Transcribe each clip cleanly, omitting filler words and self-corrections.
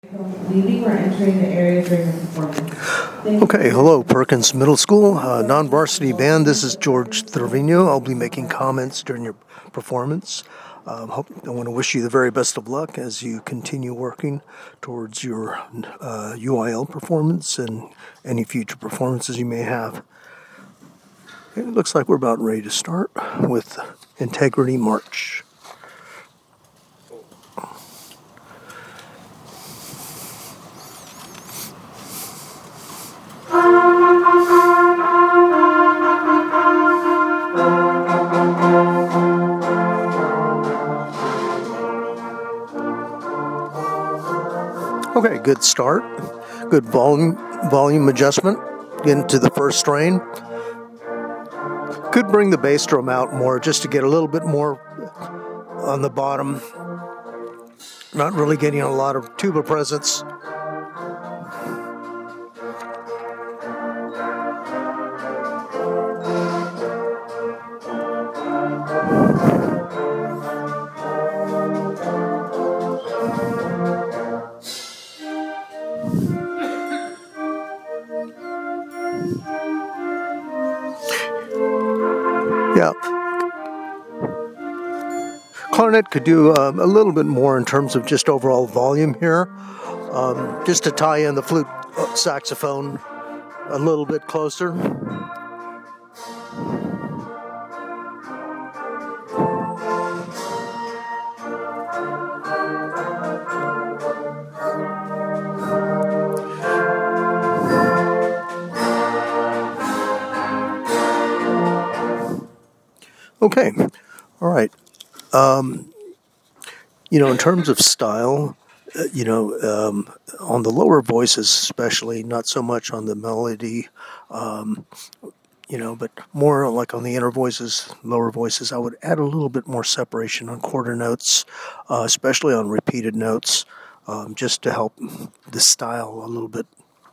Leaving or entering the area during the performance. Okay, hello, Perkins Middle School, non-varsity band. This is George Trevino. I'll be making comments during your performance. I want to wish you the very best of luck as you continue working towards your UIL performance and any future performances you may have. Okay, it looks like we're about ready to start with Integrity March. Okay, good start. Good volume adjustment. Into the first strain. Could bring the bass drum out more just to get a little bit more on the bottom. Not really getting a lot of tuba presence. Yeah. Clarinet could do a little bit more in terms of just overall volume here, just to tie in the flute saxophone a little bit closer. Okay, all right. In terms of style, on the lower voices especially, not so much on the melody, but more like on the inner voices, lower voices, I would add a little bit more separation on quarter notes, especially on repeated notes, just to help the style a little bit.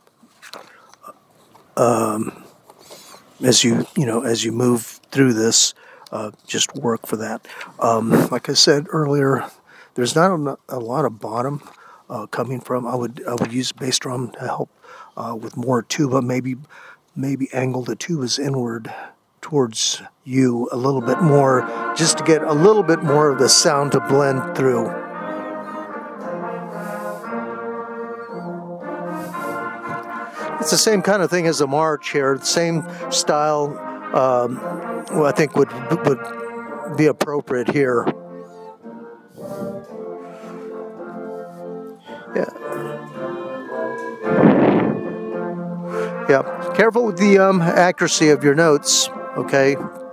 As you move through this, just work for that. Like I said earlier, there's not a lot of bottom coming from. I would use bass drum to help with more tuba. Maybe angle the tubas inward towards you a little bit more, just to get a little bit more of the sound to blend through. It's the same kind of thing as a march here. The same style, I think would be appropriate here. Yeah. Careful with the accuracy of your notes. Okay.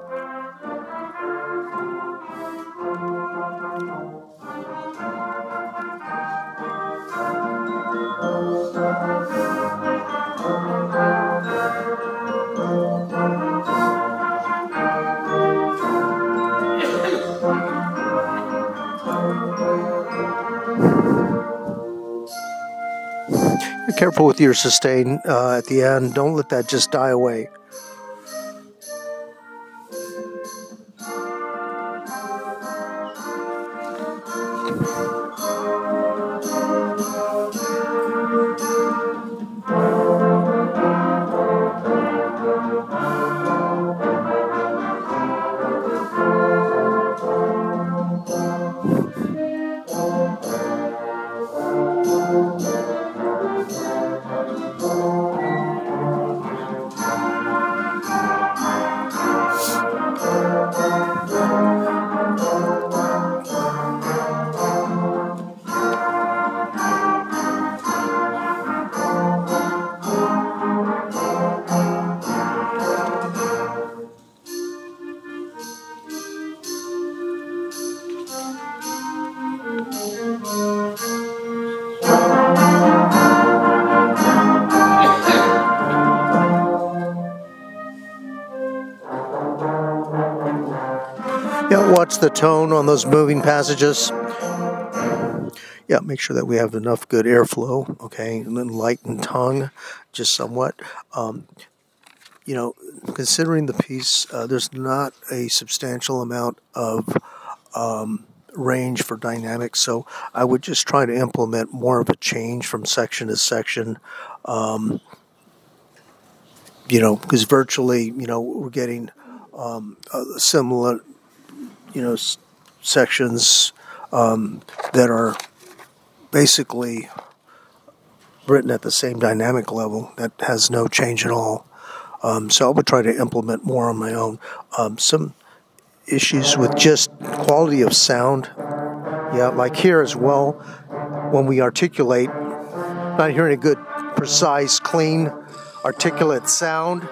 Be careful with your sustain at the end. Don't let that just die away. Yeah, watch the tone on those moving passages. Yeah, make sure that we have enough good airflow, okay, and then lighten tongue just somewhat. Considering the piece, there's not a substantial amount of range for dynamics. So I would just try to implement more of a change from section to section. Because virtually, we're getting similar, sections that are basically written at the same dynamic level that has no change at all. So I would try to implement more on my own. Some issues with just quality of sound. Yeah, like here as well, when we articulate, not hearing a good, precise, clean, articulate sound.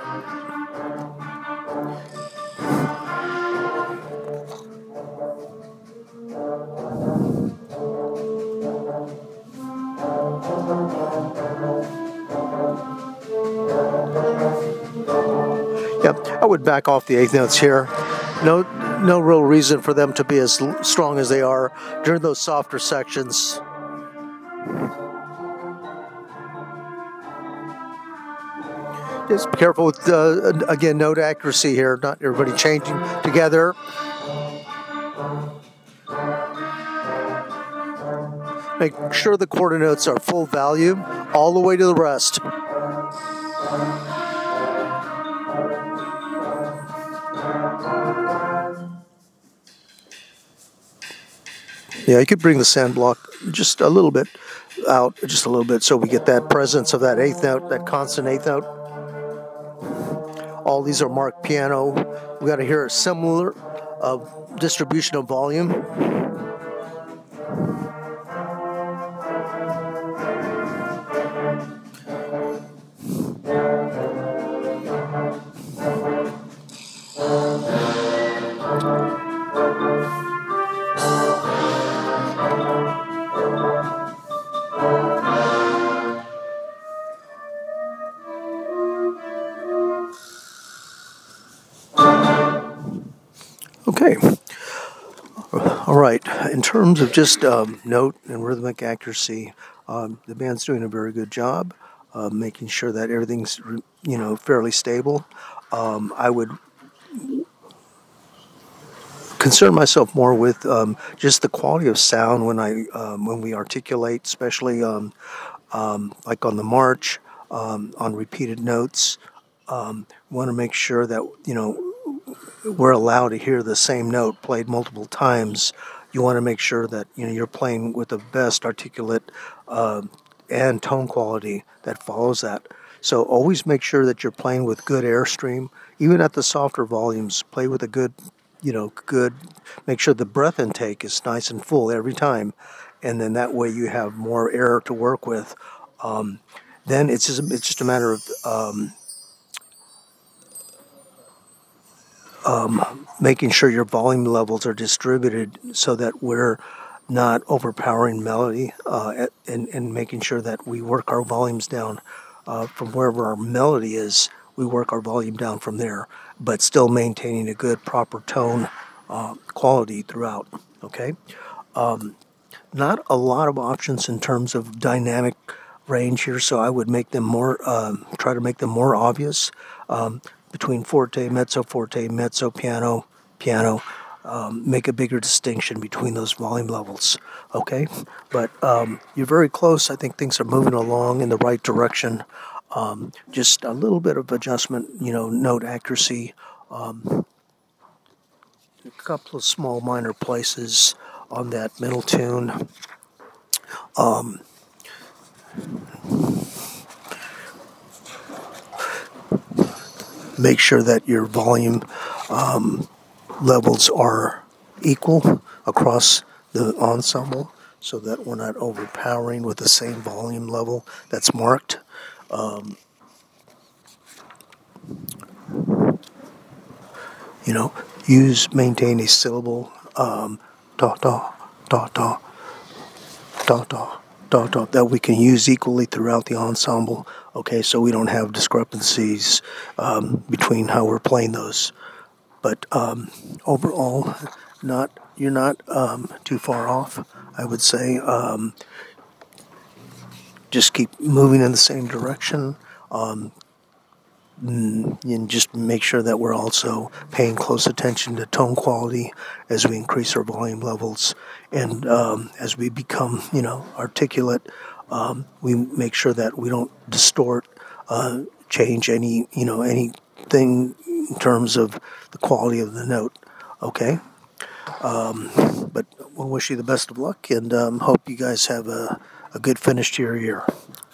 Yeah, I would back off the eighth notes here. No real reason for them to be as strong as they are during those softer sections. Just be careful with, again, note accuracy here. Not everybody changing together. Make sure the quarter notes are full value all the way to the rest. Yeah, you could bring the sand block just a little bit out, just a little bit, so we get that presence of that eighth note, that constant eighth note. All these are marked piano. We got to hear a similar distribution of volume. Okay. All right. In terms of just note and rhythmic accuracy, the band's doing a very good job making sure that everything's, fairly stable. I would concern myself more with just the quality of sound when we articulate, especially like on the march, on repeated notes. Want to make sure that we're allowed to hear the same note played multiple times. You want to make sure that you're playing with the best articulate and tone quality that follows that. So always make sure that you're playing with good airstream, even at the softer volumes. Play with a good. Make sure the breath intake is nice and full every time, and then that way you have more air to work with. Then it's just a matter of making sure your volume levels are distributed so that we're not overpowering melody, and making sure that we work our volumes down from wherever our melody is. We work our volume down from there, but still maintaining a good, proper tone quality throughout, okay? Not a lot of options in terms of dynamic range here, so I would make them try to make them more obvious between forte, mezzo, piano, piano. Make a bigger distinction between those volume levels, okay? But you're very close. I think things are moving along in the right direction. Just a little bit of adjustment, note accuracy, a couple of small minor places on that middle tune. Make sure that your volume levels are equal across the ensemble so that we're not overpowering with the same volume level that's marked. Maintain a syllable, da, da, da, da, da, da, da, da, that we can use equally throughout the ensemble, okay, so we don't have discrepancies between how we're playing those. But overall, you're not too far off, I would say. Just keep moving in the same direction. and just make sure that we're also paying close attention to tone quality as we increase our volume levels, and as we become, articulate. We make sure that we don't distort, change anything in terms of the quality of the note. Okay. But we'll wish you the best of luck, and hope you guys have a good finish to your year.